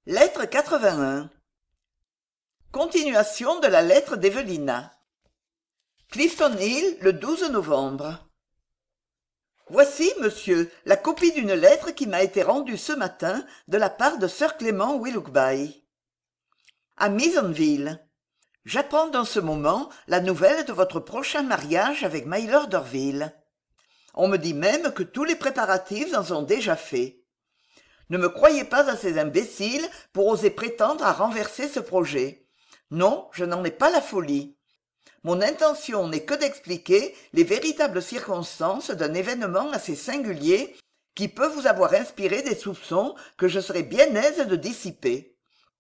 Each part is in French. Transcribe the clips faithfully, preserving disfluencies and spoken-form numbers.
Lettre quatre-vingt-un. Continuation de la lettre d'Evelina. Clifton Hill, le douze novembre. Voici, monsieur, la copie d'une lettre qui m'a été rendue ce matin de la part de sir Clément Willoughby. À Misonville. J'apprends dans ce moment la nouvelle de votre prochain mariage avec mylord d'Orville. On me dit même que tous les préparatifs en sont déjà faits. Ne me croyez pas assez imbécile pour oser prétendre à renverser ce projet. Non, je n'en ai pas la folie. Mon intention n'est que d'expliquer les véritables circonstances d'un événement assez singulier qui peut vous avoir inspiré des soupçons que je serais bien aise de dissiper.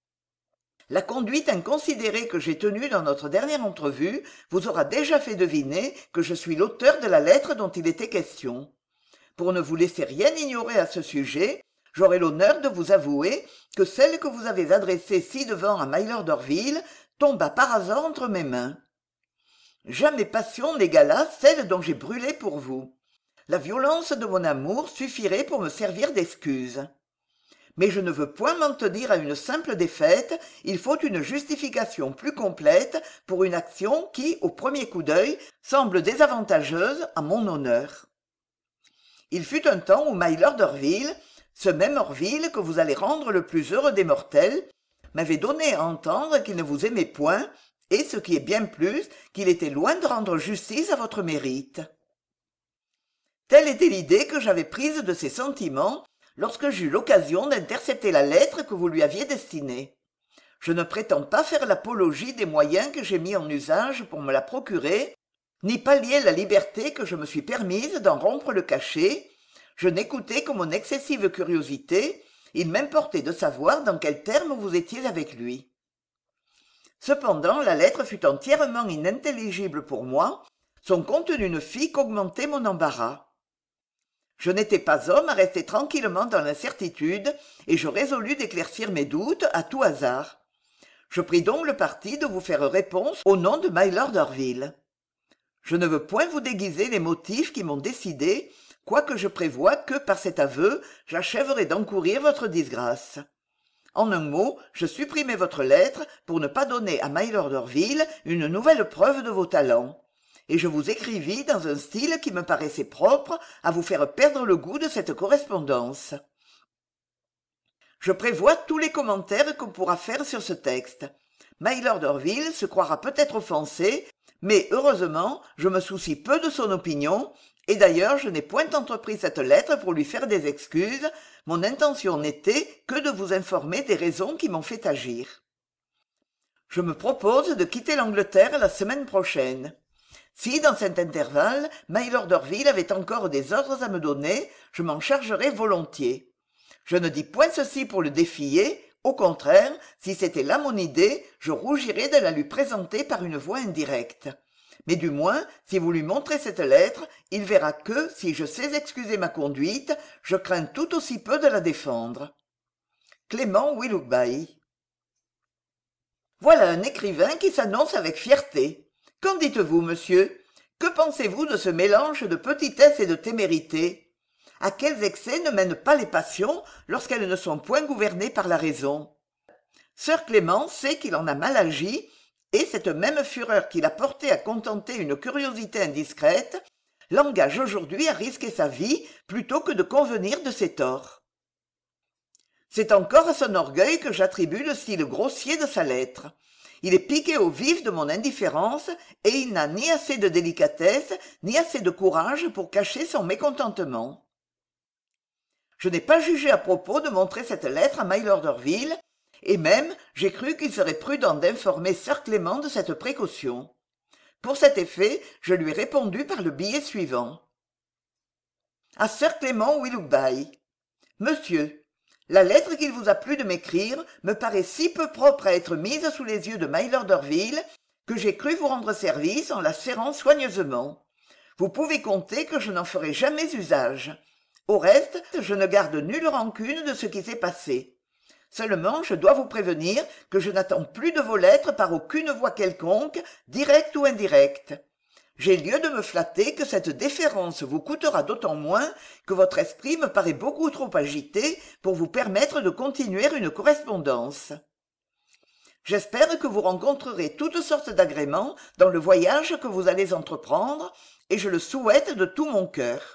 La conduite inconsidérée que j'ai tenue dans notre dernière entrevue vous aura déjà fait deviner que je suis l'auteur de la lettre dont il était question. Pour ne vous laisser rien ignorer à ce sujet, j'aurai l'honneur de vous avouer que celle que vous avez adressée ci-devant à mylord d'Orville tomba par hasard entre mes mains. Jamais passion n'égala celle dont j'ai brûlé pour vous. La violence de mon amour suffirait pour me servir d'excuse. Mais je ne veux point m'en tenir à une simple défaite, il faut une justification plus complète pour une action qui, au premier coup d'œil, semble désavantageuse à mon honneur. Il fut un temps où mylord d'Orville, ce même Orville que vous allez rendre le plus heureux des mortels, m'avait donné à entendre qu'il ne vous aimait point, et ce qui est bien plus, qu'il était loin de rendre justice à votre mérite. Telle était l'idée que j'avais prise de ses sentiments lorsque j'eus l'occasion d'intercepter la lettre que vous lui aviez destinée. Je ne prétends pas faire l'apologie des moyens que j'ai mis en usage pour me la procurer, ni pallier la liberté que je me suis permise d'en rompre le cachet. Je n'écoutais que mon excessive curiosité, il m'importait de savoir dans quels termes vous étiez avec lui. Cependant, la lettre fut entièrement inintelligible pour moi, son contenu ne fit qu'augmenter mon embarras. Je n'étais pas homme à rester tranquillement dans l'incertitude, et je résolus d'éclaircir mes doutes à tout hasard. Je pris donc le parti de vous faire réponse au nom de mylord d'Orville. Je ne veux point vous déguiser les motifs qui m'ont décidé, quoique je prévoie que, par cet aveu, j'achèverai d'encourir votre disgrâce. En un mot, je supprimai votre lettre pour ne pas donner à mylord d'Orville une nouvelle preuve de vos talents, et je vous écrivis dans un style qui me paraissait propre à vous faire perdre le goût de cette correspondance. Je prévois tous les commentaires qu'on pourra faire sur ce texte. mylord d'Orville se croira peut-être offensé, mais heureusement, je me soucie peu de son opinion, et d'ailleurs je n'ai point entrepris cette lettre pour lui faire des excuses, mon intention n'était que de vous informer des raisons qui m'ont fait agir. Je me propose de quitter l'Angleterre la semaine prochaine. Si, dans cet intervalle, mylord d'Orville avait encore des ordres à me donner, je m'en chargerais volontiers. Je ne dis point ceci pour le défier, au contraire, si c'était là mon idée, je rougirais de la lui présenter par une voie indirecte. Mais du moins, si vous lui montrez cette lettre, il verra que, si je sais excuser ma conduite, je crains tout aussi peu de la défendre. Clément Willoughby. Voilà un écrivain qui s'annonce avec fierté. Qu'en dites-vous, monsieur? Que pensez-vous de ce mélange de petitesse et de témérité? À quels excès ne mènent pas les passions lorsqu'elles ne sont point gouvernées par la raison? Sir Clément sait qu'il en a mal agi, et cette même fureur qui l'a porté à contenter une curiosité indiscrète l'engage aujourd'hui à risquer sa vie plutôt que de convenir de ses torts. C'est encore à son orgueil que j'attribue le style grossier de sa lettre. Il est piqué au vif de mon indifférence, et il n'a ni assez de délicatesse, ni assez de courage pour cacher son mécontentement. Je n'ai pas jugé à propos de montrer cette lettre à mylord d'Orville, et même j'ai cru qu'il serait prudent d'informer sir Clément de cette précaution. Pour cet effet, je lui ai répondu par le billet suivant. À sir Clément Willoughby. Monsieur, la lettre qu'il vous a plu de m'écrire me paraît si peu propre à être mise sous les yeux de mylord d'Orville que j'ai cru vous rendre service en la serrant soigneusement. Vous pouvez compter que je n'en ferai jamais usage. Au reste, je ne garde nulle rancune de ce qui s'est passé. Seulement, je dois vous prévenir que je n'attends plus de vos lettres par aucune voie quelconque, directe ou indirecte. J'ai lieu de me flatter que cette déférence vous coûtera d'autant moins que votre esprit me paraît beaucoup trop agité pour vous permettre de continuer une correspondance. J'espère que vous rencontrerez toutes sortes d'agréments dans le voyage que vous allez entreprendre, et je le souhaite de tout mon cœur.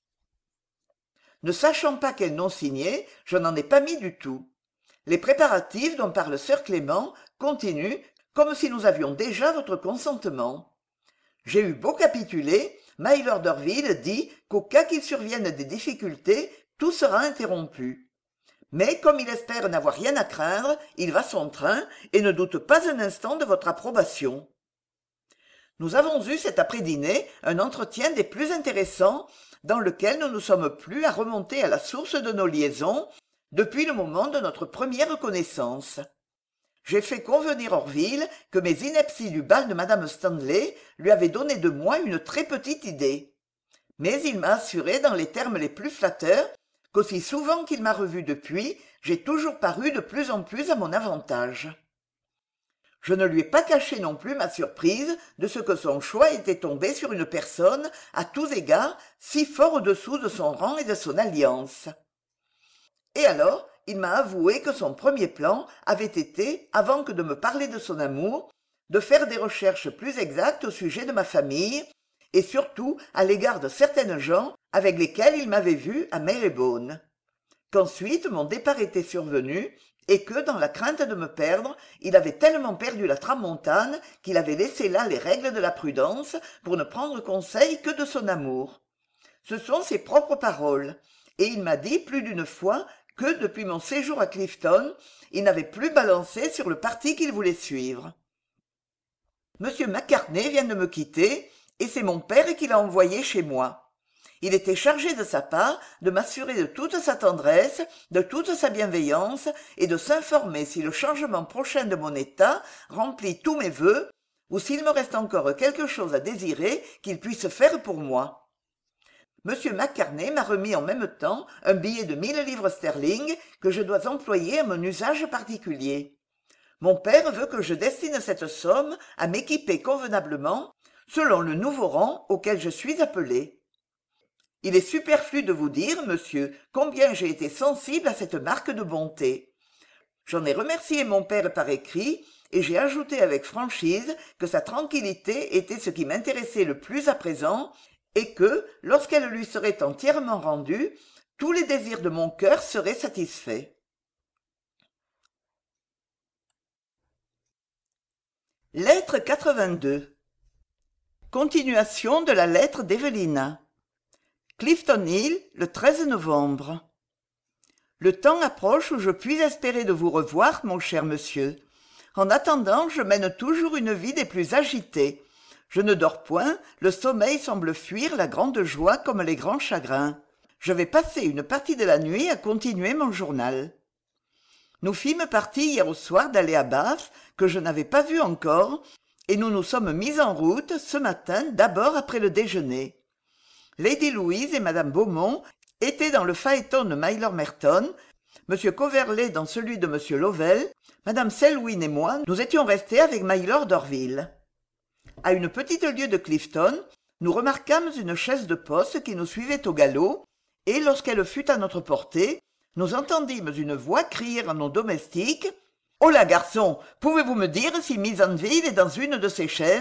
Ne sachant pas quel nom signer, je n'en ai pas mis du tout. Les préparatifs dont parle sœur Clément continuent comme si nous avions déjà votre consentement. J'ai eu beau capituler, Mylord d'Orville dit qu'au cas qu'il survienne des difficultés, tout sera interrompu. Mais comme il espère n'avoir rien à craindre, il va son train et ne doute pas un instant de votre approbation. Nous avons eu cet après-dîner un entretien des plus intéressants dans lequel nous ne sommes plus à remonter à la source de nos liaisons depuis le moment de notre première connaissance. J'ai fait convenir Orville que mes inepties du bal de madame Stanley lui avaient donné de moi une très petite idée. Mais il m'a assuré dans les termes les plus flatteurs qu'aussi souvent qu'il m'a revu depuis, j'ai toujours paru de plus en plus à mon avantage. Je ne lui ai pas caché non plus ma surprise de ce que son choix était tombé sur une personne, à tous égards, si fort au-dessous de son rang et de son alliance. Et alors, il m'a avoué que son premier plan avait été, avant que de me parler de son amour, de faire des recherches plus exactes au sujet de ma famille, et surtout à l'égard de certaines gens avec lesquels il m'avait vu à Marylebone. Qu'ensuite mon départ était survenu, et que, dans la crainte de me perdre, il avait tellement perdu la tramontane qu'il avait laissé là les règles de la prudence pour ne prendre conseil que de son amour. Ce sont ses propres paroles, et il m'a dit plus d'une fois que, depuis mon séjour à Clifton, il n'avait plus balancé sur le parti qu'il voulait suivre. Monsieur Macartney vient de me quitter, et c'est mon père qui l'a envoyé chez moi. Il était chargé de sa part de m'assurer de toute sa tendresse, de toute sa bienveillance, et de s'informer si le changement prochain de mon état remplit tous mes vœux, ou s'il me reste encore quelque chose à désirer qu'il puisse faire pour moi. Monsieur Macartney m'a remis en même temps un billet de mille livres sterling que je dois employer à mon usage particulier. Mon père veut que je destine cette somme à m'équiper convenablement, selon le nouveau rang auquel je suis appelé. Il est superflu de vous dire, monsieur, combien j'ai été sensible à cette marque de bonté. J'en ai remercié mon père par écrit, et j'ai ajouté avec franchise que sa tranquillité était ce qui m'intéressait le plus à présent, et que, lorsqu'elle lui serait entièrement rendue, tous les désirs de mon cœur seraient satisfaits. Lettre quatre-vingt-deux. Continuation de la lettre d'Evelina. Clifton Hill, le treize novembre. Le temps approche où je puis espérer de vous revoir, mon cher monsieur. En attendant, je mène toujours une vie des plus agitées. Je ne dors point, le sommeil semble fuir la grande joie comme les grands chagrins. Je vais passer une partie de la nuit à continuer mon journal. Nous fîmes partie hier au soir d'aller à Bath, que je n'avais pas vu encore, et nous nous sommes mis en route ce matin d'abord après le déjeuner. Lady Louise et madame Beaumont étaient dans le phaéton de Mylord Merton, monsieur Coverley dans celui de monsieur Lovell, madame Selwyn et moi, nous étions restés avec Mylord d'Orville. À une petite lieue de Clifton, nous remarquâmes une chaise de poste qui nous suivait au galop, et lorsqu'elle fut à notre portée, nous entendîmes une voix crier à nos domestiques « Oh là, garçon, pouvez-vous me dire si Miss Anville est dans une de ces chaises ?»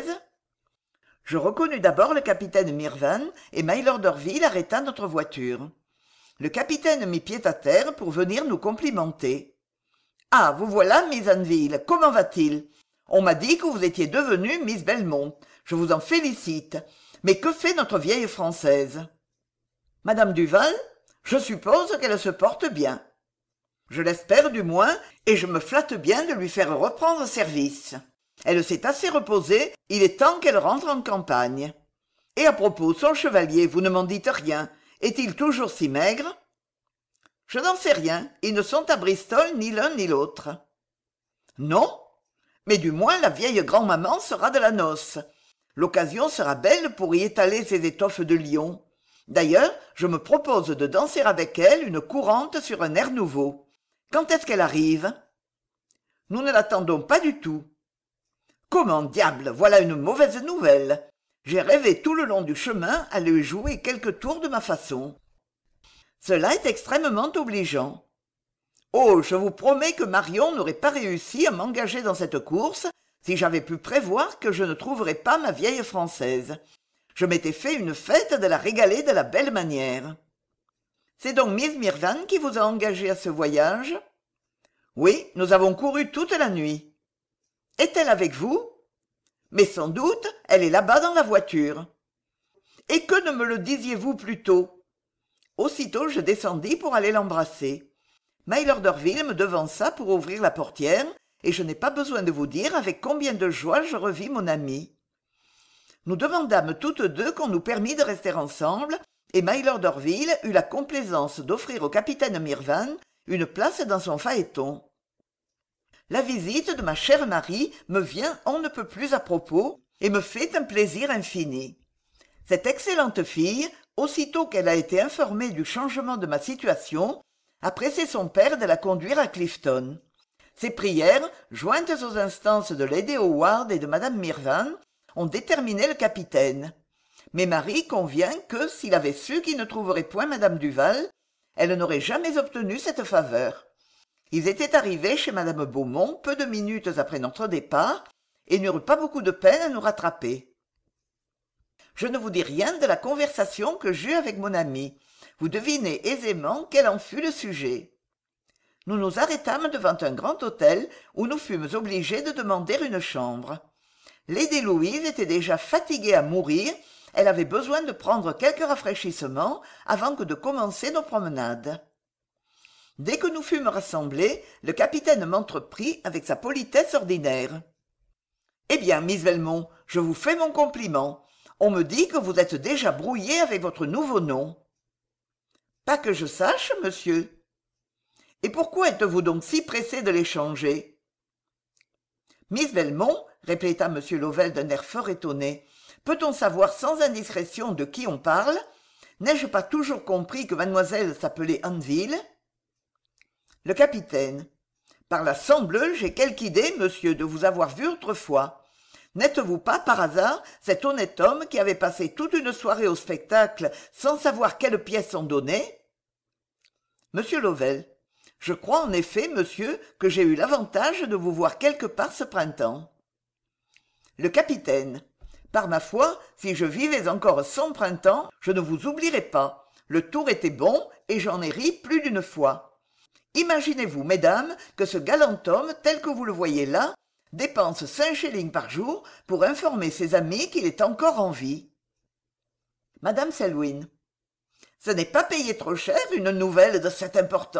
Je reconnus d'abord le capitaine Mirvan, et Mylord d'Orville arrêta notre voiture. Le capitaine mit pied à terre pour venir nous complimenter. « Ah, vous voilà, Miss Anville, comment va-t-il ? On m'a dit que vous étiez devenue Miss Belmont. Je vous en félicite. Mais que fait notre vieille Française ? Madame Duval ? Je suppose qu'elle se porte bien. Je l'espère du moins, et je me flatte bien de lui faire reprendre service. Elle s'est assez reposée, il est temps qu'elle rentre en campagne. Et à propos, son chevalier, vous ne m'en dites rien. Est-il toujours si maigre ? Je n'en sais rien, ils ne sont à Bristol ni l'un ni l'autre. Non ? Mais du moins la vieille grand-maman sera de la noce. L'occasion sera belle pour y étaler ses étoffes de lion. D'ailleurs, je me propose de danser avec elle une courante sur un air nouveau. Quand est-ce qu'elle arrive ? Nous ne l'attendons pas du tout. Comment diable, voilà une mauvaise nouvelle. J'ai rêvé tout le long du chemin à lui jouer quelques tours de ma façon. Cela est extrêmement obligeant. Oh, je vous promets que Marion n'aurait pas réussi à m'engager dans cette course si j'avais pu prévoir que je ne trouverais pas ma vieille Française. Je m'étais fait une fête de la régaler de la belle manière. C'est donc Miss Mirvan qui vous a engagé à ce voyage? Oui, nous avons couru toute la nuit. Est-elle avec vous? Mais sans doute, elle est là-bas dans la voiture. Et que ne me le disiez-vous plus tôt? Aussitôt je descendis pour aller l'embrasser. Mylord Orville me devança pour ouvrir la portière, et je n'ai pas besoin de vous dire avec combien de joie je revis mon amie. Nous demandâmes toutes deux qu'on nous permît de rester ensemble, et Mylord Orville eut la complaisance d'offrir au capitaine Mirvan une place dans son phaéton. La visite de ma chère Marie me vient on ne peut plus à propos et me fait un plaisir infini. Cette excellente fille, aussitôt qu'elle a été informée du changement de ma situation, a pressé son père de la conduire à Clifton. Ses prières, jointes aux instances de Lady Howard et de madame Mirvan, ont déterminé le capitaine. Mais Marie convient que, s'il avait su qu'il ne trouverait point madame Duval, elle n'aurait jamais obtenu cette faveur. Ils étaient arrivés chez madame Beaumont peu de minutes après notre départ, et n'eurent pas beaucoup de peine à nous rattraper. Je ne vous dis rien de la conversation que j'eus avec mon amie. Vous devinez aisément quel en fut le sujet. Nous nous arrêtâmes devant un grand hôtel où nous fûmes obligés de demander une chambre. Lady Louise était déjà fatiguée à mourir, elle avait besoin de prendre quelque rafraîchissement avant que de commencer nos promenades. Dès que nous fûmes rassemblés, le capitaine m'entreprit avec sa politesse ordinaire. « Eh bien, Miss Velmont, je vous fais mon compliment. On me dit que vous êtes déjà brouillée avec votre nouveau nom. »« Pas que je sache, monsieur. »« Et pourquoi êtes-vous donc si pressé de l'échanger ?»« Miss Velmont, » répéta M. Lovell d'un air fort étonné, « peut-on savoir sans indiscrétion de qui on parle? N'ai-je pas toujours compris que mademoiselle s'appelait Anville ?» Le capitaine. « Par la sang-bleu, j'ai quelque idée, monsieur, de vous avoir vu autrefois. N'êtes-vous pas, par hasard, cet honnête homme qui avait passé toute une soirée au spectacle sans savoir quelle pièce on donnait ?» Monsieur Lovell. « Je crois en effet, monsieur, que j'ai eu l'avantage de vous voir quelque part ce printemps. » Le capitaine. « Par ma foi, si je vivais encore cent printemps, je ne vous oublierais pas. Le tour était bon et j'en ai ri plus d'une fois. Imaginez-vous, mesdames, que ce galant homme, tel que vous le voyez là, dépense cinq shillings par jour pour informer ses amis qu'il est encore en vie. » Madame Selwyn. « Ce n'est pas payer trop cher une nouvelle de cette importance. »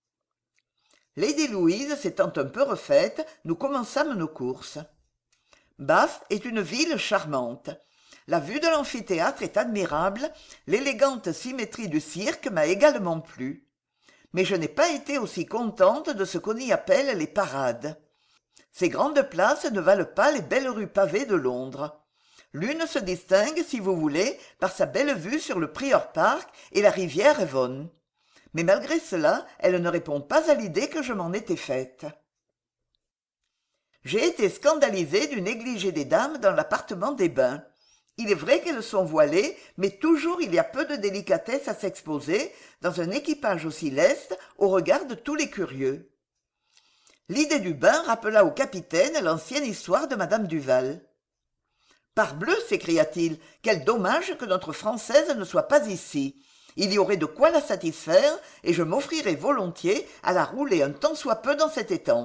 Lady Louise s'étant un peu refaite, nous commençâmes nos courses. Bath est une ville charmante. La vue de l'amphithéâtre est admirable, l'élégante symétrie du cirque m'a également plu. Mais je n'ai pas été aussi contente de ce qu'on y appelle les parades. Ces grandes places ne valent pas les belles rues pavées de Londres. L'une se distingue, si vous voulez, par sa belle vue sur le Prior Park et la rivière Avon. Mais malgré cela, elle ne répond pas à l'idée que je m'en étais faite. J'ai été scandalisée du négligé des dames dans l'appartement des bains. Il est vrai qu'elles sont voilées, mais toujours il y a peu de délicatesse à s'exposer dans un équipage aussi leste au regard de tous les curieux. L'idée du bain rappela au capitaine l'ancienne histoire de madame Duval. « Parbleu !» s'écria-t-il, « quel dommage que notre Française ne soit pas ici. Il y aurait de quoi la satisfaire, et je m'offrirais volontiers à la rouler un tant soit peu dans cet étang. »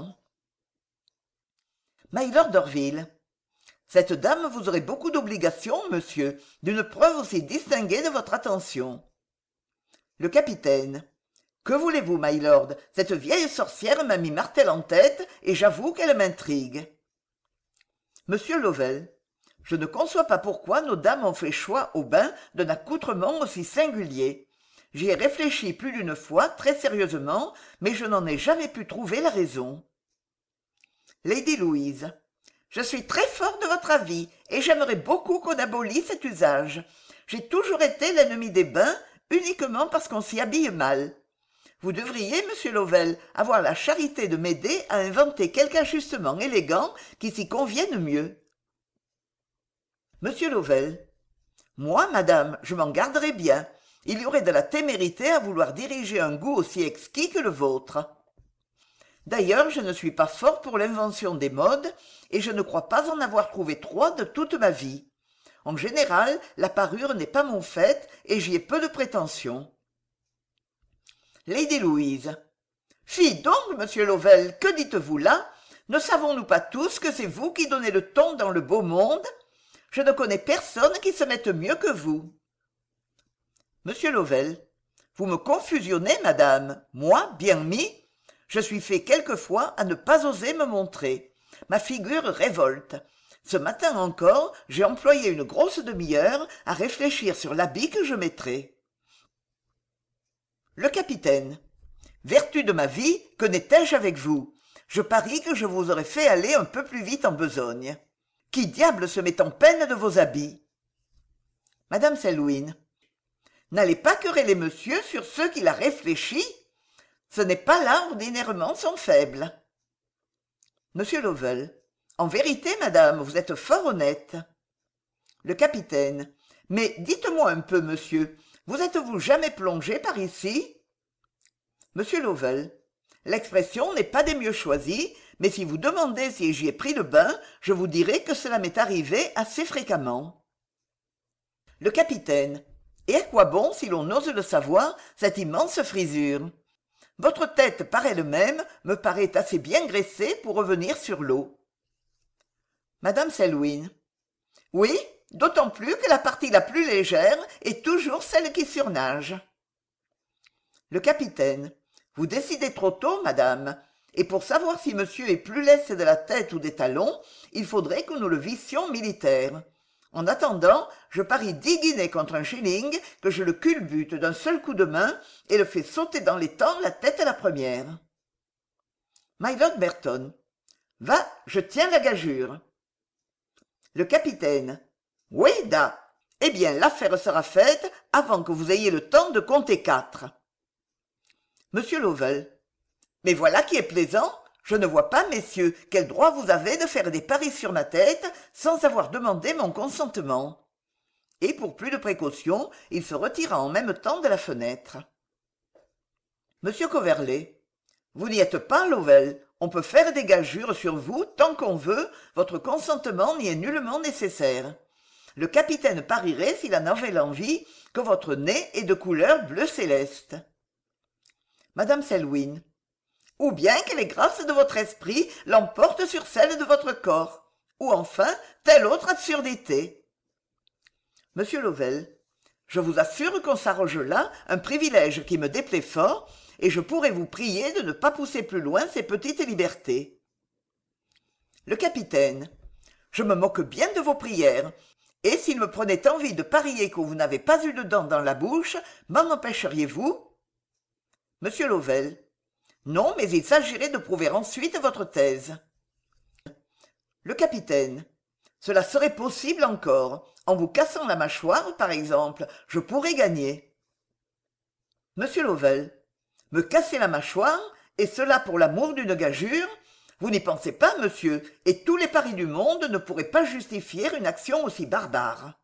Mylord Orville. « Cette dame vous aurait beaucoup d'obligations, monsieur, d'une preuve aussi distinguée de votre attention. » Le capitaine. « Que voulez-vous, mylord, cette vieille sorcière m'a mis martel en tête, et j'avoue qu'elle m'intrigue. » Monsieur Lovell. « Je ne conçois pas pourquoi nos dames ont fait choix au bain d'un accoutrement aussi singulier. J'y ai réfléchi plus d'une fois, très sérieusement, mais je n'en ai jamais pu trouver la raison. » Lady Louise. « Je suis très fort de votre avis, et j'aimerais beaucoup qu'on abolisse cet usage. J'ai toujours été l'ennemi des bains, uniquement parce qu'on s'y habille mal. Vous devriez, monsieur Lovell, avoir la charité de m'aider à inventer quelque ajustement élégant qui s'y convienne mieux. » Monsieur Louvel. Moi, madame, je m'en garderais bien. Il y aurait de la témérité à vouloir diriger un goût aussi exquis que le vôtre. D'ailleurs, je ne suis pas fort pour l'invention des modes, et je ne crois pas en avoir trouvé trois de toute ma vie. En général, la parure n'est pas mon fait, et j'y ai peu de prétentions. Lady Louise. Fi donc, monsieur Lovell, que dites-vous là? Ne savons-nous pas tous que c'est vous qui donnez le ton dans le beau monde? Je ne connais personne qui se mette mieux que vous. Monsieur Lovell. Vous me confusionnez, madame. Moi, bien mis, je suis fait quelquefois à ne pas oser me montrer. Ma figure révolte. Ce matin encore, j'ai employé une grosse demi-heure à réfléchir sur l'habit que je mettrais. Le capitaine. Vertu de ma vie, que n'étais-je avec vous? Je parie que je vous aurais fait aller un peu plus vite en besogne. Qui diable se met en peine de vos habits? Madame Selwyn. N'allez pas quereller monsieur sur ceux qu'il a réfléchi. Ce n'est pas là ordinairement son faible. Monsieur Lovell. En vérité, madame, vous êtes fort honnête. Le capitaine. Mais dites-moi un peu, monsieur, vous êtes-vous jamais plongé par ici? Monsieur Lovell. L'expression n'est pas des mieux choisies, mais si vous demandez si j'y ai pris le bain, je vous dirai que cela m'est arrivé assez fréquemment. Le capitaine. Et à quoi bon, si l'on ose le savoir, cette immense frisure? Votre tête par elle-même me paraît assez bien graissée pour revenir sur l'eau. Madame Selwyn. Oui, d'autant plus que la partie la plus légère est toujours celle qui surnage. Le capitaine. Vous décidez trop tôt, madame, et pour savoir si monsieur est plus leste de la tête ou des talons, il faudrait que nous le vissions militaire. En attendant, je parie dix guinées contre un shilling que je le culbute d'un seul coup de main et le fais sauter dans les temps la tête à la première. Mylord Berton. Va, je tiens la gageure. Le capitaine. Oui, da. Eh bien, l'affaire sera faite avant que vous ayez le temps de compter quatre. Monsieur Lovell. Mais voilà qui est plaisant. Je ne vois pas, messieurs, quel droit vous avez de faire des paris sur ma tête sans avoir demandé mon consentement. Et pour plus de précaution, il se retira en même temps de la fenêtre. Monsieur Coverley. Vous n'y êtes pas, Lovell. On peut faire des gagures sur vous tant qu'on veut, votre consentement n'y est nullement nécessaire. Le capitaine parierait, s'il en avait l'envie, que votre nez est de couleur bleu céleste. Madame Selwyn. Ou bien que les grâces de votre esprit l'emportent sur celles de votre corps, ou enfin telle autre absurdité. Monsieur Lovell. Je vous assure qu'on s'arroge là un privilège qui me déplaît fort, et je pourrais vous prier de ne pas pousser plus loin ces petites libertés. Le capitaine. Je me moque bien de vos prières, et s'il me prenait envie de parier que vous n'avez pas eu de dents dans la bouche, m'en empêcheriez-vous? Monsieur Lovell. Non, mais il s'agirait de prouver ensuite votre thèse. Le capitaine. Cela serait possible encore. En vous cassant la mâchoire, par exemple, je pourrais gagner. Monsieur Lovell. Me casser la mâchoire, et cela pour l'amour d'une gageure? Vous n'y pensez pas, monsieur, et tous les paris du monde ne pourraient pas justifier une action aussi barbare.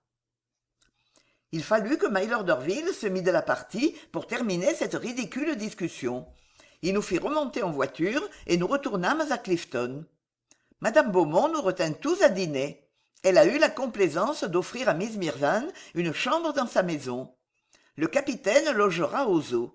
Il fallut que Mylord Orville se mît de la partie pour terminer cette ridicule discussion. Il nous fit remonter en voiture et nous retournâmes à Clifton. Madame Beaumont nous retint tous à dîner. Elle a eu la complaisance d'offrir à Miss Mirvan une chambre dans sa maison. Le capitaine logera aux eaux.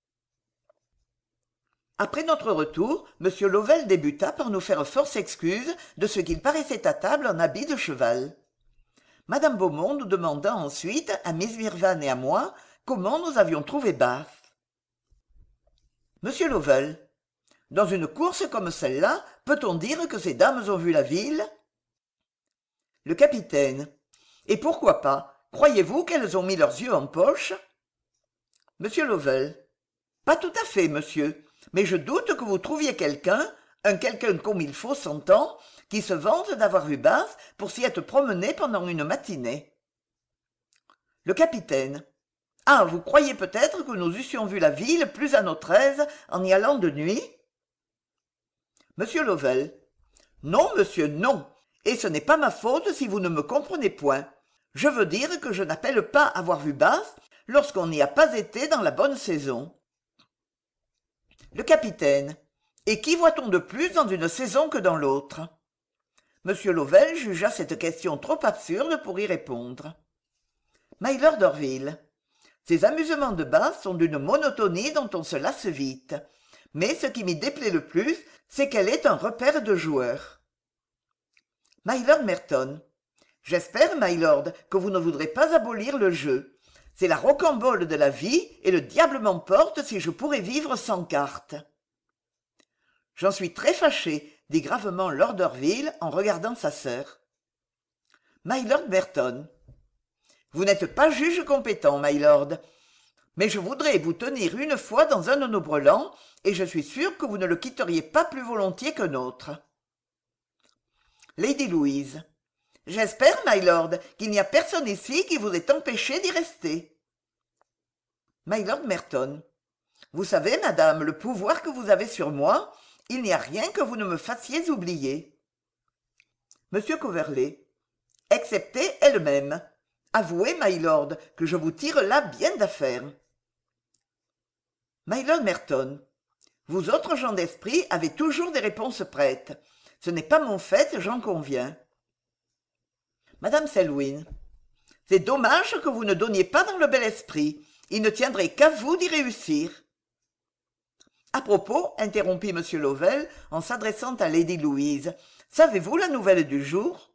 Après notre retour, M. Lovell débuta par nous faire force excuse de ce qu'il paraissait à table en habit de cheval. Madame Beaumont nous demanda ensuite, à Miss Mirvan et à moi, comment nous avions trouvé Bath. Monsieur Lovell. Dans une course comme celle-là, peut-on dire que ces dames ont vu la ville? Le capitaine. Et pourquoi pas? Croyez-vous qu'elles ont mis leurs yeux en poche? Monsieur Lovell. Pas tout à fait, monsieur. Mais je doute que vous trouviez quelqu'un, un quelqu'un comme il faut s'entend, qui se vante d'avoir vu Bath pour s'y être promené pendant une matinée. Le capitaine. Ah, vous croyez peut-être que nous eussions vu la ville plus à notre aise en y allant de nuit? Monsieur Lovell. Non, monsieur, non. et ce n'est pas ma faute si vous ne me comprenez point. Je veux dire que je n'appelle pas avoir vu Bath lorsqu'on n'y a pas été dans la bonne saison. Le capitaine. Et qui voit-on de plus dans une saison que dans l'autre? Monsieur Lovell jugea cette question trop absurde pour y répondre. Mylord d'Orville. Ces amusements de Bath sont d'une monotonie dont on se lasse vite. Mais ce qui m'y déplaît le plus, c'est qu'elle est un repère de joueurs. Mylord Merton. J'espère, Mylord, que vous ne voudrez pas abolir le jeu. C'est la rocambole de la vie, et le diable m'emporte si je pourrais vivre sans cartes. J'en suis très fâché, dit gravement Lord d'Orville en regardant sa sœur. Mylord Merton. Vous n'êtes pas juge compétent, Mylord, mais je voudrais vous tenir une fois dans un de nos brelans, et je suis sûr que vous ne le quitteriez pas plus volontiers qu'un autre. Lady Louise. J'espère, Mylord, qu'il n'y a personne ici qui vous ait empêché d'y rester. Mylord Merton. Vous savez, madame, le pouvoir que vous avez sur moi, il n'y a rien que vous ne me fassiez oublier. Monsieur Coverley. Excepté elle-même. Avouez, Mylord, que je vous tire là bien d'affaire. Mylord Merton. Vous autres gens d'esprit avez toujours des réponses prêtes. Ce n'est pas mon fait, j'en conviens. Madame Selwyn. C'est dommage que vous ne donniez pas dans le bel esprit. Il ne tiendrait qu'à vous d'y réussir. À propos, interrompit M. Lovell en s'adressant à Lady Louise, savez-vous la nouvelle du jour?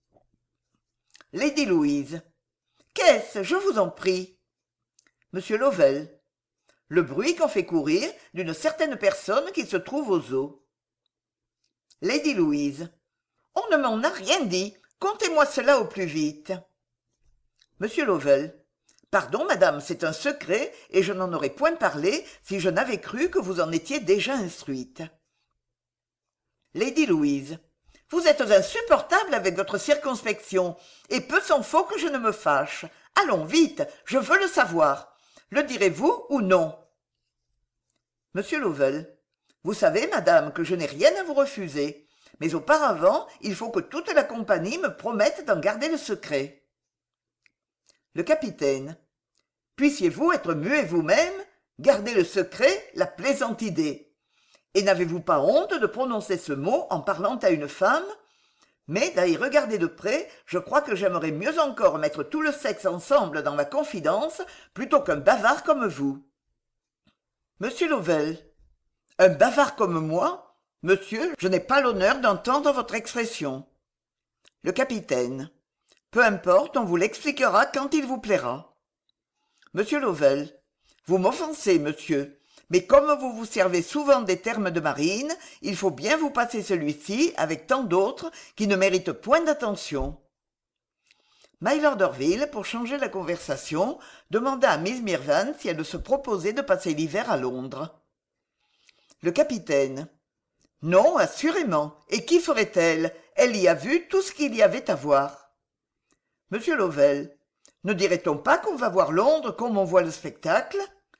Lady Louise. Qu'est-ce, je vous en prie? M. Lovell. Le bruit qu'on fait courir d'une certaine personne qui se trouve aux eaux. Lady Louise. On ne m'en a rien dit. Contez-moi cela au plus vite. Monsieur Lovell. Pardon, madame, c'est un secret, et je n'en aurais point parlé si je n'avais cru que vous en étiez déjà instruite. Lady Louise. Vous êtes insupportable avec votre circonspection, et peu s'en faut que je ne me fâche. Allons, vite, je veux le savoir. Le direz-vous ou non? Monsieur Lovell. Vous savez, madame, que je n'ai rien à vous refuser. Mais auparavant, il faut que toute la compagnie me promette d'en garder le secret. Le capitaine. Puissiez-vous être muet vous-même, garder le secret, la plaisante idée. Et n'avez-vous pas honte de prononcer ce mot en parlant à une femme? Mais d'y regarder de près, je crois que j'aimerais mieux encore mettre tout le sexe ensemble dans ma confidence plutôt qu'un bavard comme vous. Monsieur Lovell. Un bavard comme moi? Monsieur, je n'ai pas l'honneur d'entendre votre expression. Le capitaine. Peu importe, on vous l'expliquera quand il vous plaira. Monsieur Lovell. Vous m'offensez, monsieur, mais comme vous vous servez souvent des termes de marine, il faut bien vous passer celui-ci avec tant d'autres qui ne méritent point d'attention. Mylord d'Orville, pour changer la conversation, demanda à Miss Mirvan si elle se proposait de passer l'hiver à Londres. Le capitaine. Non, assurément. Et qui ferait-elle? Elle y a vu tout ce qu'il y avait à voir. Monsieur Lovell. Ne dirait-on pas qu'on va voir Londres comme on voit le spectacle?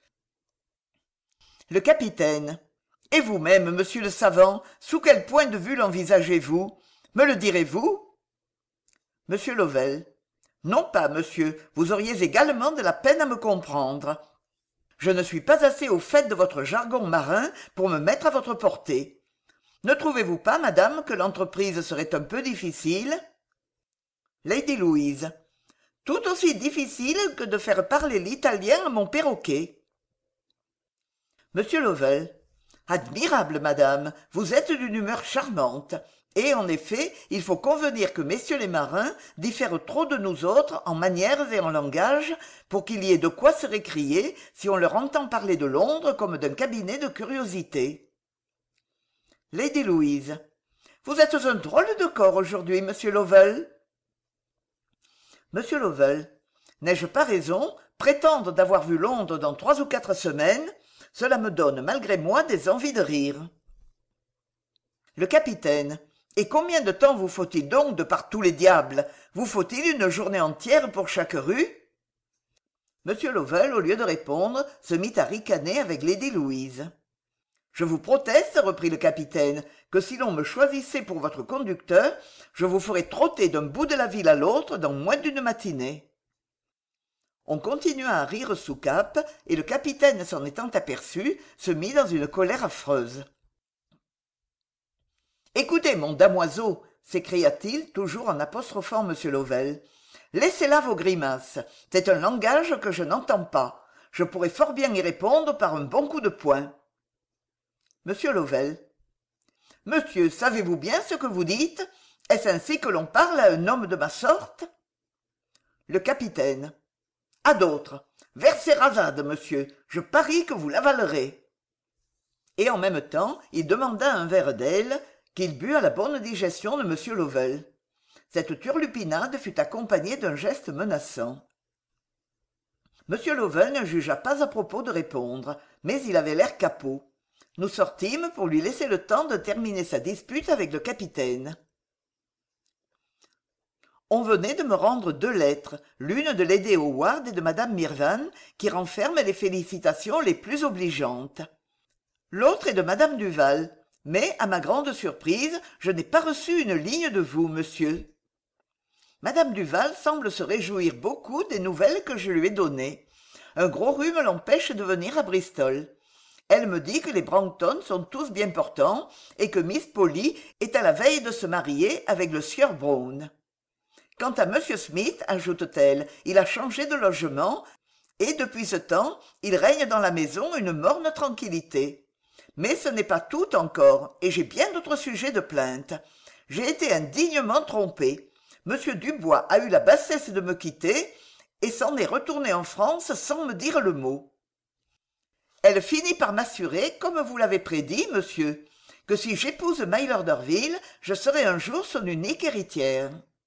Le capitaine. Et vous-même, monsieur le savant, sous quel point de vue l'envisagez-vous? Me le direz-vous? Monsieur Lovell. Non pas, monsieur, vous auriez également de la peine à me comprendre. Je ne suis pas assez au fait de votre jargon marin pour me mettre à votre portée. Ne trouvez-vous pas, madame, que l'entreprise serait un peu difficile? Lady Louise. Tout aussi difficile que de faire parler l'italien à mon perroquet. Monsieur Lovell. Admirable, madame, vous êtes d'une humeur charmante. Et, en effet, il faut convenir que messieurs les marins diffèrent trop de nous autres en manières et en langage pour qu'il y ait de quoi se récrier si on leur entend parler de Londres comme d'un cabinet de curiosités. Lady Louise. Vous êtes un drôle de corps aujourd'hui, monsieur Lovell. Monsieur Lovell. N'ai-je pas raison? Prétendre d'avoir vu Londres dans trois ou quatre semaines, cela me donne malgré moi des envies de rire. Le capitaine. Et combien de temps vous faut-il donc de par tous les diables? Vous faut-il une journée entière pour chaque rue? Monsieur Lovell, au lieu de répondre, se mit à ricaner avec Lady Louise. Je vous proteste, reprit le capitaine, que si l'on me choisissait pour votre conducteur, je vous ferais trotter d'un bout de la ville à l'autre dans moins d'une matinée. On continua à rire sous cape, et le capitaine, s'en étant aperçu, se mit dans une colère affreuse. « Écoutez, mon damoiseau, s'écria-t-il, toujours en apostrophant M. Lovell, laissez là vos grimaces, c'est un langage que je n'entends pas. Je pourrais fort bien y répondre par un bon coup de poing. Monsieur Lovell. Monsieur, savez-vous bien ce que vous dites? Est-ce ainsi que l'on parle à un homme de ma sorte? Le capitaine. À d'autres. Versez rasade, monsieur, je parie que vous l'avalerez. Et en même temps, il demanda un verre d'aile qu'il but à la bonne digestion de monsieur Lovell. Cette turlupinade fut accompagnée d'un geste menaçant. Monsieur Lovell ne jugea pas à propos de répondre, mais il avait l'air capot. Nous sortîmes pour lui laisser le temps de terminer sa dispute avec le capitaine. On venait de me rendre deux lettres, l'une de Lady Howard et de madame Mirvan, qui renferment les félicitations les plus obligeantes. L'autre est de madame Duval, mais, à ma grande surprise, je n'ai pas reçu une ligne de vous, monsieur. Madame Duval semble se réjouir beaucoup des nouvelles que je lui ai données. Un gros rhume l'empêche de venir à Bristol. Elle me dit que les Brangton sont tous bien portants et que Miss Polly est à la veille de se marier avec le sieur Brown. Quant à monsieur Smith, ajoute-t-elle, il a changé de logement et depuis ce temps, il règne dans la maison une morne tranquillité. Mais ce n'est pas tout encore et j'ai bien d'autres sujets de plainte. J'ai été indignement trompé. Monsieur Dubois a eu la bassesse de me quitter et s'en est retourné en France sans me dire le mot. Elle finit par m'assurer, comme vous l'avez prédit, monsieur, que si j'épouse Mylord d'Orville, je serai un jour son unique héritière.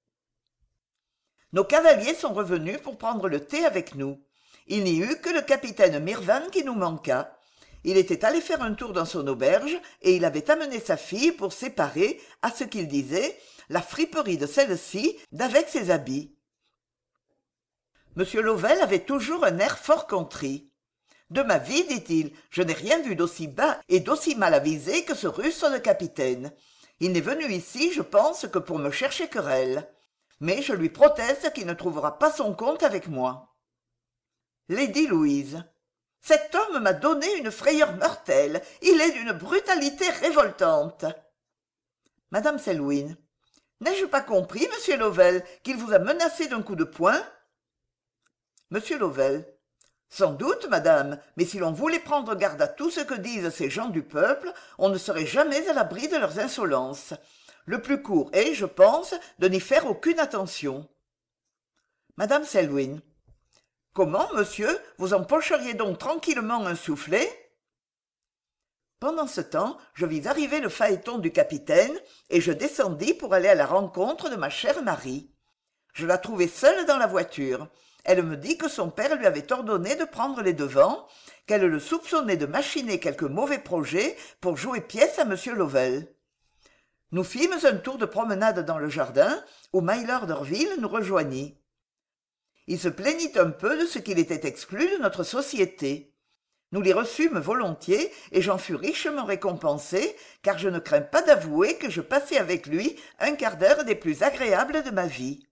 Nos cavaliers sont revenus pour prendre le thé avec nous. Il n'y eut que le capitaine Mirvan qui nous manqua. Il était allé faire un tour dans son auberge et il avait amené sa fille pour séparer, à ce qu'il disait, la friperie de celle-ci d'avec ses habits. Monsieur Lovell avait toujours un air fort contrit. De ma vie, dit-il, je n'ai rien vu d'aussi bas et d'aussi mal avisé que ce rustre de capitaine. Il n'est venu ici, je pense, que pour me chercher querelle. Mais je lui proteste qu'il ne trouvera pas son compte avec moi. Lady Louise. Cet homme m'a donné une frayeur mortelle. Il est d'une brutalité révoltante. Madame Selwyn. N'ai-je pas compris, monsieur Lovell, qu'il vous a menacé d'un coup de poing? Monsieur Lovell. Sans doute, madame, mais si l'on voulait prendre garde à tout ce que disent ces gens du peuple, on ne serait jamais à l'abri de leurs insolences. Le plus court est, je pense, de n'y faire aucune attention. Madame Selwyn. Comment, monsieur, vous empocheriez donc tranquillement un soufflet? Pendant ce temps, je vis arriver le phaéton du capitaine et je descendis pour aller à la rencontre de ma chère Marie. Je la trouvai seule dans la voiture. Elle me dit que son père lui avait ordonné de prendre les devants, qu'elle le soupçonnait de machiner quelque mauvais projet pour jouer pièce à monsieur Lovell. Nous fîmes un tour de promenade dans le jardin, où Mylord d'Orville nous rejoignit. Il se plaignit un peu de ce qu'il était exclu de notre société. Nous l'y reçûmes volontiers, et j'en fus richement récompensé, car je ne crains pas d'avouer que je passai avec lui un quart d'heure des plus agréables de ma vie.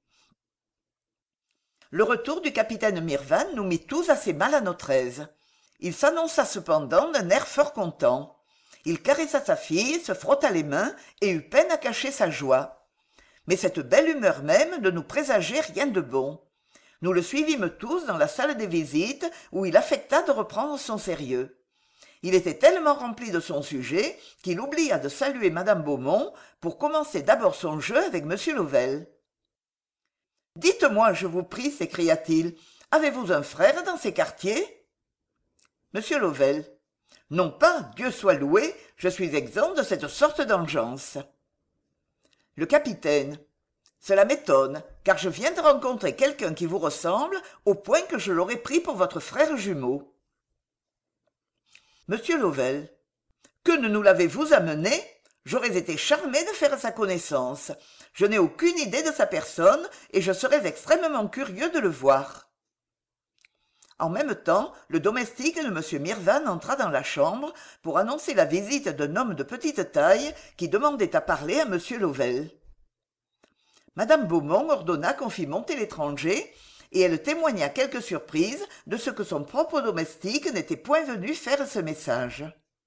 Le retour du capitaine Mirvan nous mit tous assez mal à notre aise. Il s'annonça cependant d'un air fort content. Il caressa sa fille, se frotta les mains et eut peine à cacher sa joie. Mais cette belle humeur même ne nous présageait rien de bon. Nous le suivîmes tous dans la salle des visites où il affecta de reprendre son sérieux. Il était tellement rempli de son sujet qu'il oublia de saluer madame Beaumont pour commencer d'abord son jeu avec monsieur Lovell. « Dites-moi, je vous prie, s'écria-t-il, avez-vous un frère dans ces quartiers ?» Monsieur Lovell. « Non pas, Dieu soit loué, je suis exempt de cette sorte d'engeance. » Le capitaine. « Cela m'étonne, car je viens de rencontrer quelqu'un qui vous ressemble au point que je l'aurais pris pour votre frère jumeau. » Monsieur Lovell. « Que ne nous l'avez-vous amené ? J'aurais été charmé de faire sa connaissance. Je n'ai aucune idée de sa personne et je serais extrêmement curieux de le voir. » En même temps, le domestique de m Mirvan entra dans la chambre pour annoncer la visite d'un homme de petite taille qui demandait à parler à m Lovell. Madame Beaumont ordonna qu'on fît monter l'étranger, et elle témoigna quelque surprise de ce que son propre domestique n'était point venu faire ce message.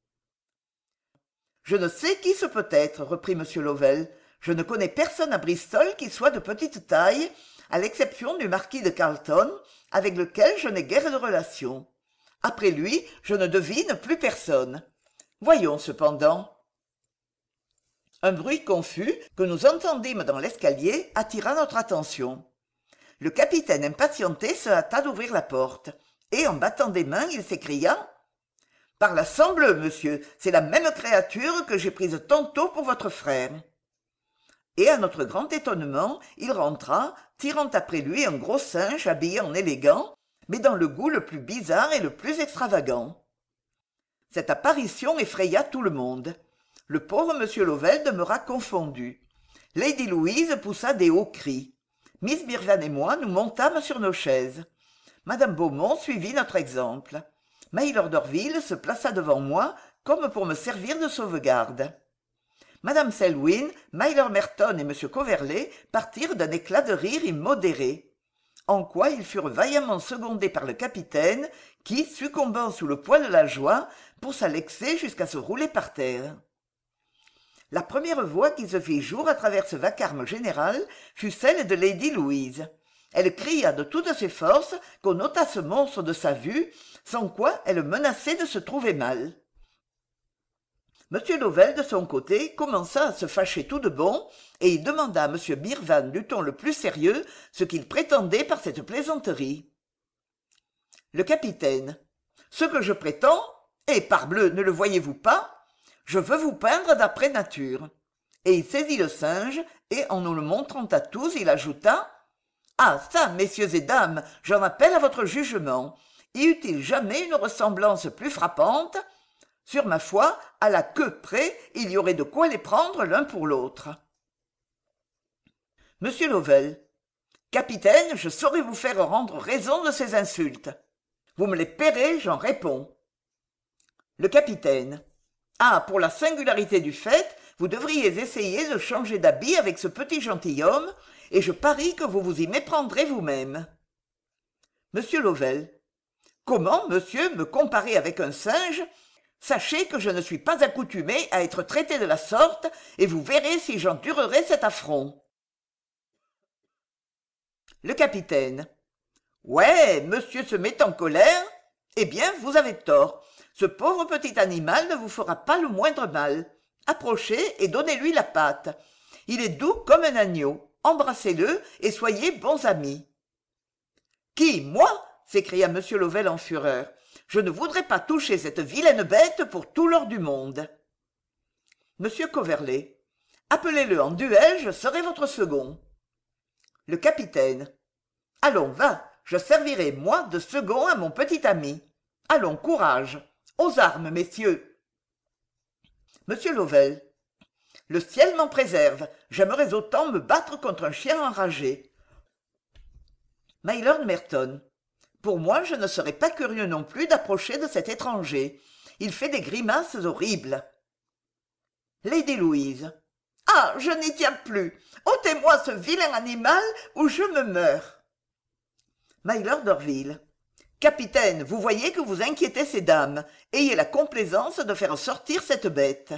« Je ne sais qui ce peut être, reprit m Lovell. Je ne connais personne à Bristol qui soit de petite taille, à l'exception du marquis de Carlton, avec lequel je n'ai guère de relation. Après lui, je ne devine plus personne. Voyons cependant. » Un bruit confus que nous entendîmes dans l'escalier attira notre attention. Le capitaine impatienté se hâta d'ouvrir la porte, et en battant des mains, il s'écria « Par la sang-bleue, monsieur, c'est la même créature que j'ai prise tantôt pour votre frère. » Et à notre grand étonnement, il rentra, tirant après lui un gros singe habillé en élégant, mais dans le goût le plus bizarre et le plus extravagant. Cette apparition effraya tout le monde. Le pauvre m Lovell demeura confondu. Lady Louise poussa des hauts cris. Miss Mirvan et moi nous montâmes sur nos chaises. Madame Beaumont suivit notre exemple. Maylord d'Orville se plaça devant moi comme pour me servir de sauvegarde. Madame Selwyn, Mylord Merton et m Coverley partirent d'un éclat de rire immodéré, en quoi ils furent vaillamment secondés par le capitaine qui, succombant sous le poids de la joie, poussa l'excès jusqu'à se rouler par terre. La première voix qui se fit jour à travers ce vacarme général fut celle de Lady Louise. Elle cria de toutes ses forces qu'on ôtât ce monstre de sa vue, sans quoi elle menaçait de se trouver mal. M Lovell, de son côté, commença à se fâcher tout de bon, et il demanda à M Mirvan du ton le plus sérieux ce qu'il prétendait par cette plaisanterie. Le capitaine. Ce que je prétends, et parbleu, ne le voyez-vous pas? Je veux vous peindre d'après nature. Et il saisit le singe, et en nous le montrant à tous, il ajouta « Ah ça, messieurs et dames, j'en appelle à votre jugement. Y eut-il jamais une ressemblance plus frappante? Sur ma foi, à la queue près, il y aurait de quoi les prendre l'un pour l'autre. » Monsieur Lovell. Capitaine, je saurai vous faire rendre raison de ces insultes. Vous me les paierez, j'en réponds. Le capitaine. Ah, pour la singularité du fait, vous devriez essayer de changer d'habit avec ce petit gentilhomme, et je parie que vous vous y méprendrez vous-même. Monsieur Lovell. Comment, monsieur, me comparer avec un singe? Sachez que je ne suis pas accoutumé à être traité de la sorte, et vous verrez si j'endurerai cet affront. Le capitaine. Ouais, monsieur se met en colère? Eh bien, vous avez tort. Ce pauvre petit animal ne vous fera pas le moindre mal. Approchez et donnez-lui la patte. Il est doux comme un agneau. Embrassez-le et soyez bons amis. Qui, moi? S'écria m Lovell en fureur. Je ne voudrais pas toucher cette vilaine bête pour tout l'or du monde. Monsieur Coverley. Appelez-le en duel, je serai votre second. Le capitaine. Allons, va, je servirai, moi, de second à mon petit ami. Allons, courage. Aux armes, messieurs. Monsieur Lovell. Le ciel m'en préserve. J'aimerais autant me battre contre un chien enragé. Mylord Merton. Pour moi, je ne serais pas curieux non plus d'approcher de cet étranger. Il fait des grimaces horribles. Lady Louise. Ah, je n'y tiens plus. Ôtez-moi ce vilain animal ou je me meurs. Mylord d'Orville. Capitaine, vous voyez que vous inquiétez ces dames. Ayez la complaisance de faire sortir cette bête.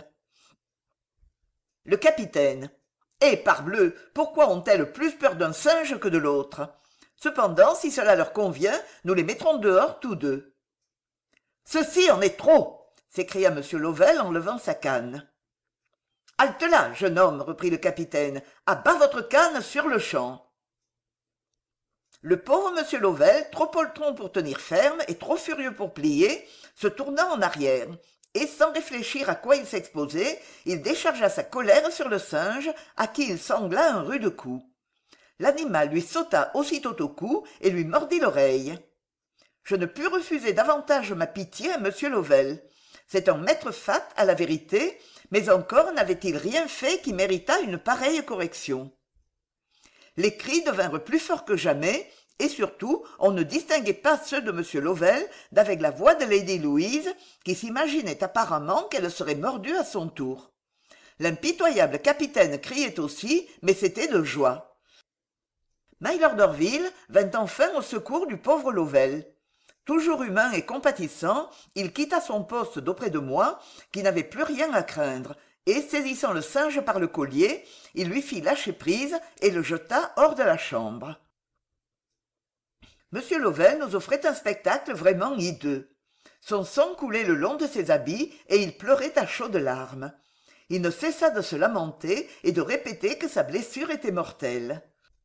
Le capitaine. Eh, parbleu, pourquoi ont-elles plus peur d'un singe que de l'autre? Cependant, si cela leur convient, nous les mettrons dehors tous deux. Ceci en est trop, s'écria m Lovell en levant sa canne. Halte là, jeune homme, reprit le capitaine, à bas votre canne sur-le-champ. Le pauvre m Lovell, trop poltron pour tenir ferme et trop furieux pour plier, se tourna en arrière, et sans réfléchir à quoi il s'exposait, il déchargea sa colère sur le singe, à qui il sangla un rude coup. L'animal lui sauta aussitôt au cou et lui mordit l'oreille. Je ne pus refuser davantage ma pitié à m Lovell. C'est un maître fat à la vérité, mais encore n'avait-il rien fait qui méritât une pareille correction. Les cris devinrent plus forts que jamais, et surtout on ne distinguait pas ceux de m lovell d'avec la voix de lady louise qui s'imaginait apparemment qu'elle serait mordue à son tour. L'impitoyable capitaine criait aussi, mais c'était de joie. mylord d'orville vint enfin au secours du pauvre lovell. Toujours humain et compatissant, il quitta son poste d'auprès de moi, qui n'avait plus rien à craindre, et saisissant le singe par le collier, il lui fit lâcher prise et le jeta hors de la chambre. m lovell nous offrait un spectacle vraiment hideux. Son sang coulait le long de ses habits et il pleurait à chaudes larmes. Il ne cessa de se lamenter et de répéter que sa blessure était mortelle.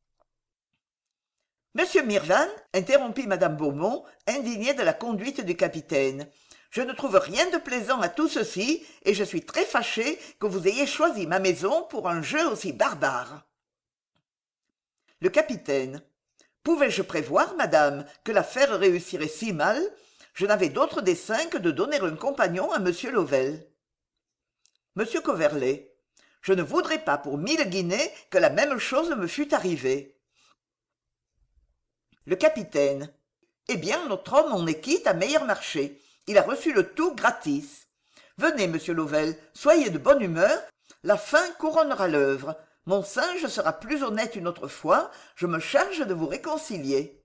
« Monsieur Mirvan, interrompit madame Beaumont, indignée de la conduite du capitaine, je ne trouve rien de plaisant à tout ceci et je suis très fâchée que vous ayez choisi ma maison pour un jeu aussi barbare. » Le capitaine. « Pouvais-je prévoir, madame, que l'affaire réussirait si mal? Je n'avais d'autre dessein que de donner un compagnon à monsieur Lovell. » Monsieur Coverley. « Je ne voudrais pas pour mille guinées que la même chose me fût arrivée. » Le capitaine. « Eh bien, notre homme en est quitte à meilleur marché. Il a reçu le tout gratis. Venez, monsieur Lovell, soyez de bonne humeur. La fin couronnera l'œuvre. Mon singe sera plus honnête une autre fois. Je me charge de vous réconcilier. »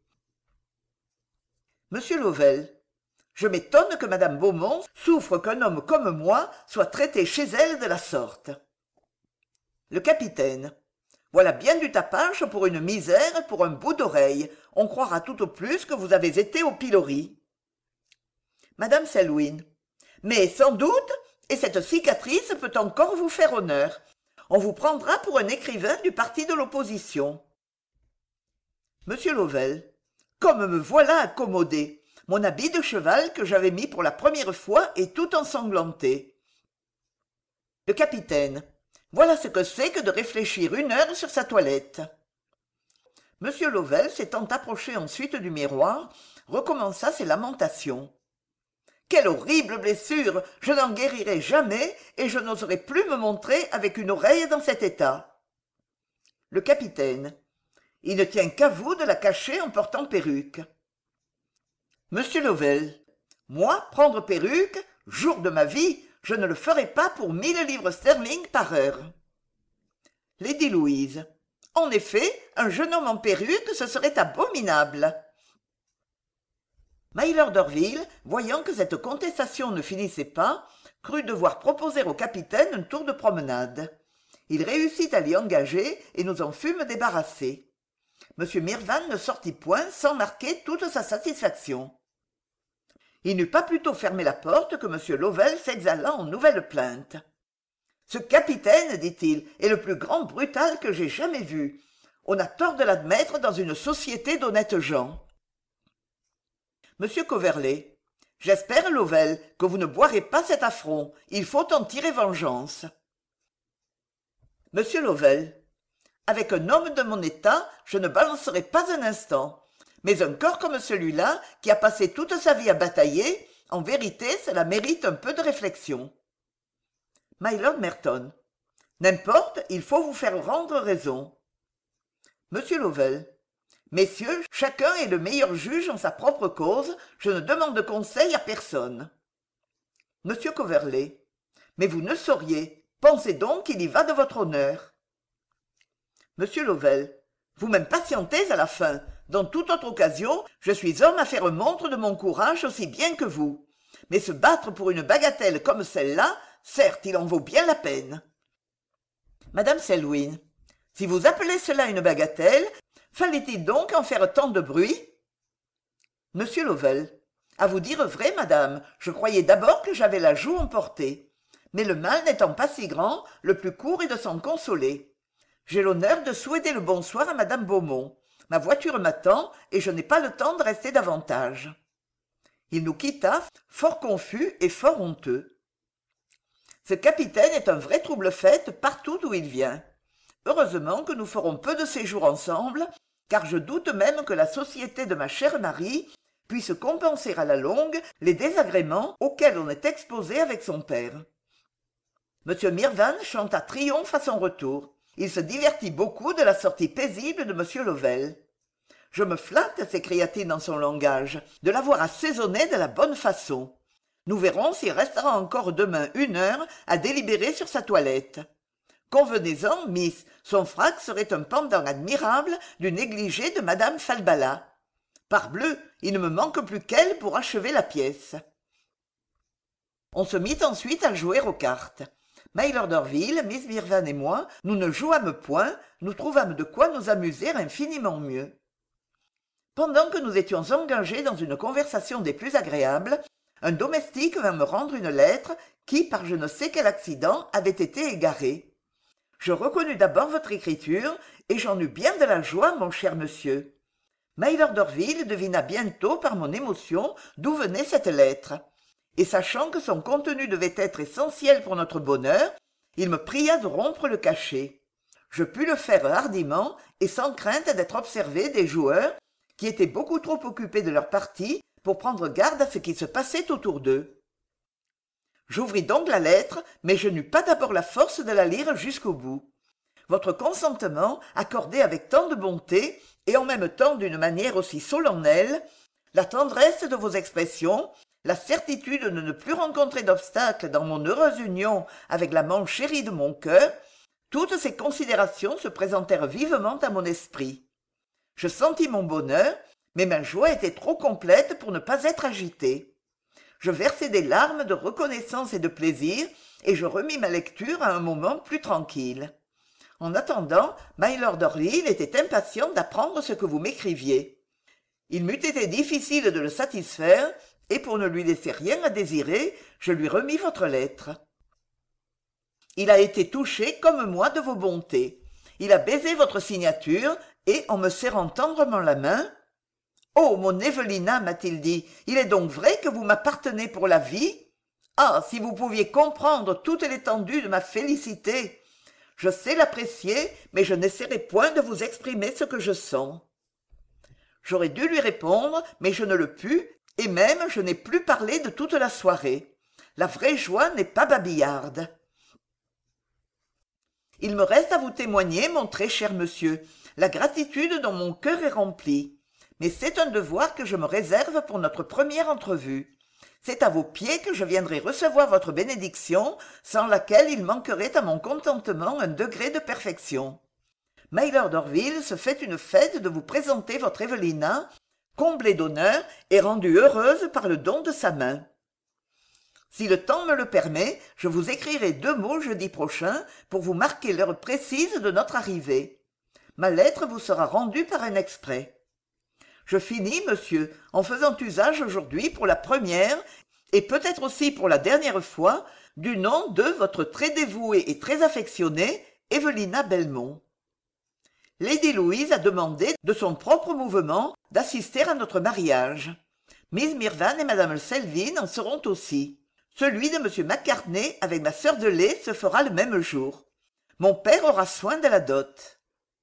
Monsieur Lovell. Je m'étonne que madame Beaumont souffre qu'un homme comme moi soit traité chez elle de la sorte. Le capitaine. Voilà bien du tapage pour une misère et pour un bout d'oreille. On croira tout au plus que vous avez été au pilori. Madame Selwyn. Mais sans doute, et cette cicatrice peut encore vous faire honneur. On vous prendra pour un écrivain du parti de l'opposition. Monsieur Lovell. Comme me voilà accommodé. Mon habit de cheval que j'avais mis pour la première fois est tout ensanglanté. Le capitaine. Voilà ce que c'est que de réfléchir une heure sur sa toilette. M. Lovell, s'étant approché ensuite du miroir, recommença ses lamentations. Quelle horrible blessure! Je n'en guérirai jamais et je n'oserai plus me montrer avec une oreille dans cet état. Le capitaine. Il ne tient qu'à vous de la cacher en portant perruque. Monsieur Lovell. Moi, prendre perruque, jour de ma vie, je ne le ferai pas pour mille livres sterling par heure. Lady Louise. En effet, un jeune homme en perruque, ce serait abominable. mylord d'orville, voyant que cette contestation ne finissait pas, crut devoir proposer au capitaine un tour de promenade. Il réussit à l'y engager et nous en fûmes débarrassés. M. Mirvan ne sortit point sans marquer toute sa satisfaction. Il n'eut pas plutôt fermé la porte que M. Lovell s'exhala en nouvelle plainte. « Ce capitaine, dit-il, est le plus grand brutal que j'aie jamais vu. On a tort de l'admettre dans une société d'honnêtes gens. » Monsieur Coverley. « J'espère, Lovell, que vous ne boirez pas cet affront. Il faut en tirer vengeance. » Monsieur Lovell. « Avec un homme de mon état, je ne balancerai pas un instant. Mais un corps comme celui-là, qui a passé toute sa vie à batailler, en vérité, cela mérite un peu de réflexion. » Mylord Merton. « N'importe, il faut vous faire rendre raison. » Monsieur Lovell. « Messieurs, chacun est le meilleur juge en sa propre cause, je ne demande conseil à personne. » Monsieur Coverley. « Mais vous ne sauriez. Pensez donc qu'il y va de votre honneur. » Monsieur Lovell. « Vous m'impatientez à la fin. Dans toute autre occasion, je suis homme à faire montre de mon courage aussi bien que vous. Mais se battre pour une bagatelle comme celle-là, certes, il en vaut bien la peine. » Madame Selwyn. « Si vous appelez cela une bagatelle, fallait-il donc en faire tant de bruit? » Monsieur Lovell. « À vous dire vrai, madame, je croyais d'abord que j'avais la joue emportée. Mais le mal n'étant pas si grand, le plus court est de s'en consoler. J'ai l'honneur de souhaiter le bonsoir à madame Beaumont. Ma voiture m'attend et je n'ai pas le temps de rester davantage. » Il nous quitta, fort confus et fort honteux. Ce capitaine est un vrai trouble-fête partout d'où il vient. Heureusement que nous ferons peu de séjours ensemble, car je doute même que la société de ma chère Marie puisse compenser à la longue les désagréments auxquels on est exposé avec son père. M. Mirvan chanta triomphe à son retour. Il se divertit beaucoup de la sortie paisible de M. Lovell. Je me flatte, s'écria-t-il dans son langage, de l'avoir assaisonné de la bonne façon. Nous verrons s'il restera encore demain une heure à délibérer sur sa toilette. Convenez-en, miss, son frac serait un pendant admirable du négligé de madame Falbala. Parbleu, il ne me manque plus qu'elle pour achever la pièce. On se mit ensuite à jouer aux cartes. Mylord d'Orville, miss Mirvan et moi, nous ne jouâmes point, nous trouvâmes de quoi nous amuser infiniment mieux. Pendant que nous étions engagés dans une conversation des plus agréables, un domestique vint me rendre une lettre qui, par je ne sais quel accident, avait été égarée. Je reconnus d'abord votre écriture, et j'en eus bien de la joie, mon cher monsieur. Mylord d'Orville devina bientôt par mon émotion d'où venait cette lettre, et sachant que son contenu devait être essentiel pour notre bonheur, il me pria de rompre le cachet. Je pus le faire hardiment et sans crainte d'être observé des joueurs qui étaient beaucoup trop occupés de leur partie pour prendre garde à ce qui se passait autour d'eux. J'ouvris donc la lettre, mais je n'eus pas d'abord la force de la lire jusqu'au bout. Votre consentement, accordé avec tant de bonté, et en même temps d'une manière aussi solennelle, la tendresse de vos expressions, la certitude de ne plus rencontrer d'obstacles dans mon heureuse union avec l'amant chéri de mon cœur, toutes ces considérations se présentèrent vivement à mon esprit. Je sentis mon bonheur, mais ma joie était trop complète pour ne pas être agitée. Je versai des larmes de reconnaissance et de plaisir, et je remis ma lecture à un moment plus tranquille. En attendant, Mylord d'Orville était impatient d'apprendre ce que vous m'écriviez. Il m'eût été difficile de le satisfaire, et pour ne lui laisser rien à désirer, je lui remis votre lettre. Il a été touché comme moi de vos bontés. Il a baisé votre signature, et, en me serrant tendrement la main, « Oh, mon Evelina, m'a-t-il dit, il est donc vrai que vous m'appartenez pour la vie? Ah, si vous pouviez comprendre toute l'étendue de ma félicité! Je sais l'apprécier, mais je n'essaierai point de vous exprimer ce que je sens. » J'aurais dû lui répondre, mais je ne le pus, et même je n'ai plus parlé de toute la soirée. La vraie joie n'est pas babillarde. Il me reste à vous témoigner, mon très cher monsieur, la gratitude dont mon cœur est rempli. Mais c'est un devoir que je me réserve pour notre première entrevue. C'est à vos pieds que je viendrai recevoir votre bénédiction, sans laquelle il manquerait à mon contentement un degré de perfection. Mylord d'Orville se fait une fête de vous présenter votre Evelina, comblée d'honneur et rendue heureuse par le don de sa main. Si le temps me le permet, je vous écrirai deux mots jeudi prochain pour vous marquer l'heure précise de notre arrivée. Ma lettre vous sera rendue par un exprès. Je finis, monsieur, en faisant usage aujourd'hui pour la première, et peut-être aussi pour la dernière fois, du nom de votre très dévouée et très affectionnée Evelina Belmont. Lady Louise a demandé, de son propre mouvement, d'assister à notre mariage. Miss Mirvan et madame Selwyn en seront aussi. Celui de monsieur Macartney avec ma sœur de lait se fera le même jour. Mon père aura soin de la dot.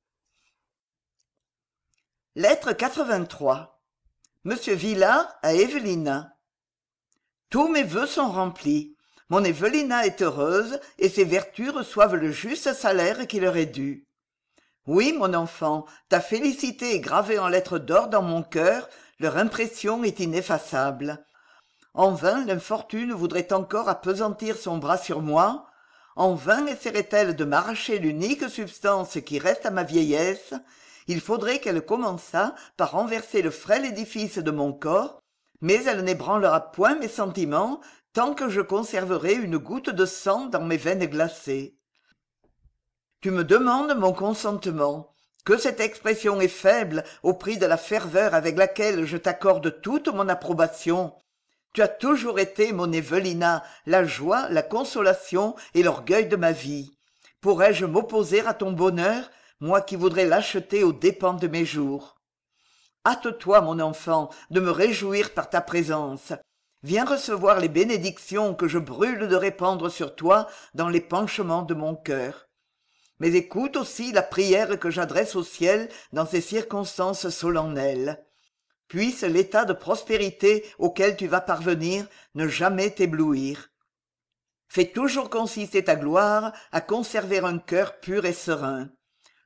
Lettre quatre-vingt-trois. Monsieur Villars à Evelina. Tous mes vœux sont remplis. Mon Evelina est heureuse et ses vertus reçoivent le juste salaire qui leur est dû. Oui, mon enfant, ta félicité est gravée en lettres d'or dans mon cœur, leur impression est ineffaçable. En vain l'infortune voudrait encore appesantir son bras sur moi, en vain essaierait-elle de m'arracher l'unique substance qui reste à ma vieillesse, il faudrait qu'elle commençât par renverser le frêle édifice de mon corps, mais elle n'ébranlera point mes sentiments tant que je conserverai une goutte de sang dans mes veines glacées. Tu me demandes mon consentement. Que cette expression est faible au prix de la ferveur avec laquelle je t'accorde toute mon approbation. Tu as toujours été, mon Evelina, la joie, la consolation et l'orgueil de ma vie. Pourrais-je m'opposer à ton bonheur, moi qui voudrais l'acheter aux dépens de mes jours? Hâte-toi, mon enfant, de me réjouir par ta présence. Viens recevoir les bénédictions que je brûle de répandre sur toi dans l'épanchement de mon cœur. Mais écoute aussi la prière que j'adresse au ciel dans ces circonstances solennelles. Puisse l'état de prospérité auquel tu vas parvenir ne jamais t'éblouir. Fais toujours consister ta gloire à conserver un cœur pur et serein.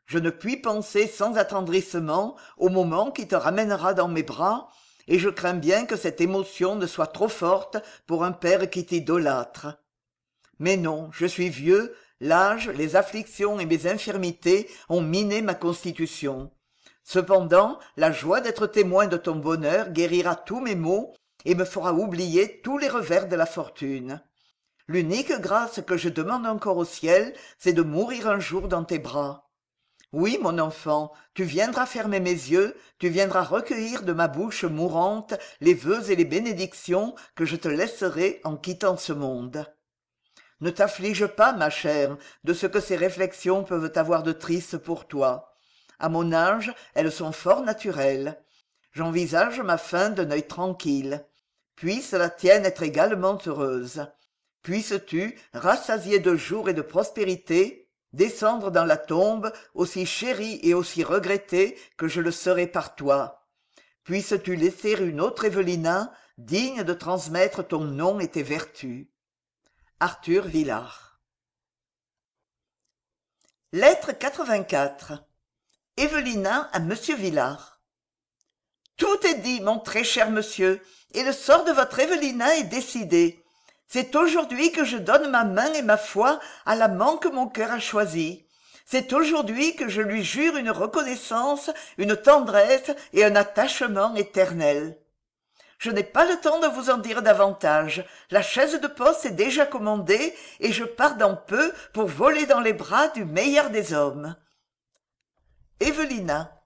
Je ne puis penser sans attendrissement au moment qui te ramènera dans mes bras, et je crains bien que cette émotion ne soit trop forte pour un père qui t'idolâtre. Mais non, je suis vieux, l'âge, les afflictions et mes infirmités ont miné ma constitution. Cependant, la joie d'être témoin de ton bonheur guérira tous mes maux et me fera oublier tous les revers de la fortune. L'unique grâce que je demande encore au ciel, c'est de mourir un jour dans tes bras. Oui, mon enfant, tu viendras fermer mes yeux, tu viendras recueillir de ma bouche mourante les vœux et les bénédictions que je te laisserai en quittant ce monde. Ne t'afflige pas, ma chère, de ce que ces réflexions peuvent avoir de triste pour toi. À mon âge, elles sont fort naturelles. J'envisage ma fin d'un œil tranquille. Puisse la tienne être également heureuse. Puisses-tu, rassasié de jours et de prospérité, descendre dans la tombe aussi chérie et aussi regrettée que je le serai par toi. Puisses-tu laisser une autre Evelina, digne de transmettre ton nom et tes vertus. Arthur Villard. Lettre quatre-vingt-quatre. Evelina à Monsieur Villard. Tout est dit, mon très cher monsieur, et le sort de votre Evelina est décidé. C'est aujourd'hui que je donne ma main et ma foi à l'amant que mon cœur a choisi. C'est aujourd'hui que je lui jure une reconnaissance, une tendresse et un attachement éternel. Je n'ai pas le temps de vous en dire davantage. La chaise de poste est déjà commandée et je pars dans peu pour voler dans les bras du meilleur des hommes. Evelina.